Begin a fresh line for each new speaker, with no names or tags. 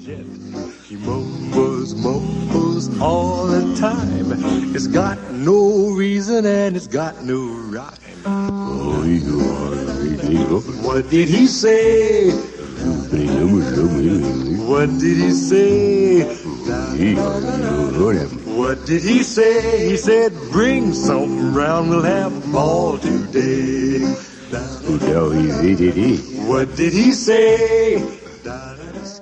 yet. He mumbles all the time. It's got no reason and it's got no rhyme. What did he say? What did he say? What did he say? He said, bring something round, we'll have a ball today. What did he say?